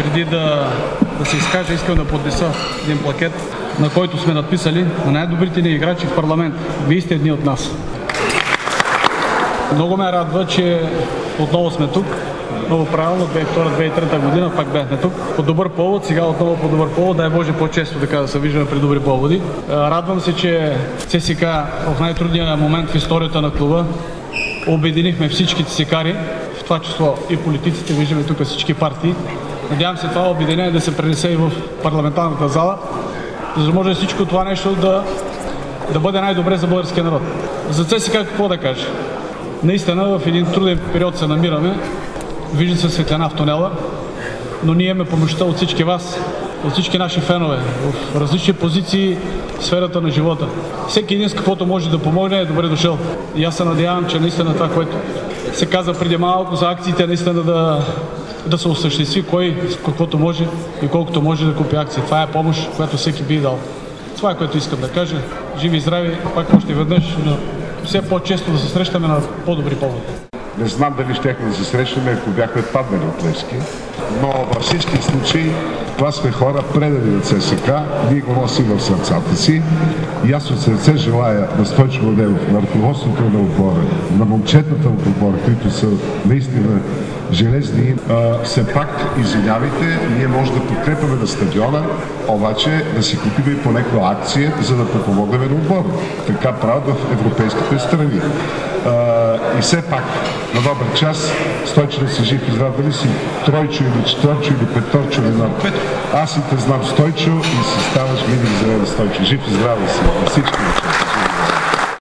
Преди да се изкажа, искам да подпиша един плакет, на който сме надписали: на най-добрите ни играчи в парламент. Вие сте едни от нас. Много ме радва, че отново сме тук. Много правилно, 2002-2003 година пак бяхме тук. По добър повод, сега отново по добър повод. Дай Боже по-често така да се виждаме при добри поводи. Радвам се, че ЦСК в най-трудния момент в историята на клуба обединихме всички ЦСКари, в това число и политиците, виждаме тук всички партии. Надявам се това обединение да се пренесе и в парламентарната зала, за да може всичко това нещо да бъде най-добре за българския народ. За ЦСК какво да кажа? Наистина в един труден период се намираме. Вижда се светлина в тунела, но ние имаме помощта от всички вас, от всички наши фенове, в различни позиции в сферата на живота. Всеки един с каквото може да помогне е добре дошъл. И аз се надявам, че наистина това, което се каза преди малко за акциите, наистина да се осъществи кой с каквото може и колкото може да купи акции. Това е помощ, която всеки би дал. Това е, което искам да кажа. Живи и здрави, пак още веднъж, но все по-често да се срещаме на по-добри поводи. Не знам дали щехме да се срещаме, ако бяхме паднали от Левски, но във всички случаи това сме хора предали на ЦСК, ние го носим в сърцата си и аз от сърце желая на Стойчо Младенов, на ръководството на отбора, на момчетата от отбора, които са наистина железни. Все пак, извинявайте, ние може да подкрепяме на стадиона, обаче да си купим и по някаква акция, за да подпомогнем на отбора. Така правят в европейските страни. И все пак, на добър час, Стойчо да си жив и здрав, дали си тройчо или четвърчо или петорчо, не знам. Аз и те знам, Стойчо, и си ставаш винаги зелена, Стойчо. Жив и здрав да си, всички неща.